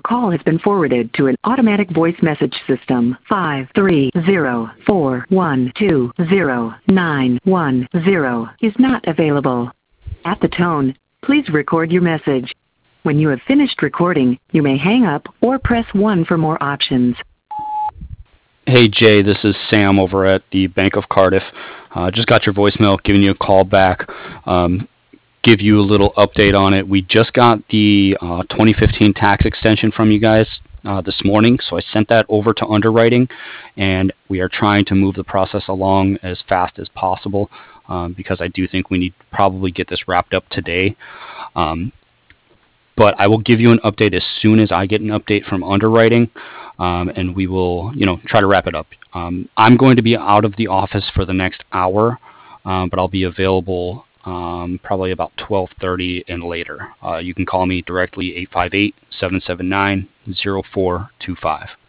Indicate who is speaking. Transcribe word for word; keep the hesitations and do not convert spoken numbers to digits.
Speaker 1: call has been forwarded to an automatic voice message system. five three zero four one two zero nine one zero is not available. At the tone, please record your message. When you have finished recording, you may hang up or press one for more options.
Speaker 2: Hey Jay, this is Sam over at the Bank of Cardiff. Uh, just got your voicemail, giving you a call back. Um, give you a little update on it. We just got the uh, twenty fifteen tax extension from you guys uh, this morning, so I sent that over to underwriting, and we are trying to move the process along as fast as possible um, because I do think we need to probably get this wrapped up today. Um, but I will give you an update as soon as I get an update from underwriting. Um, and we will, you know, try to wrap it up. Um, I'm going to be out of the office for the next hour, um, but I'll be available um, probably about twelve thirty and later. Uh, you can call me directly, eight five eight, seven seven nine, zero four two five.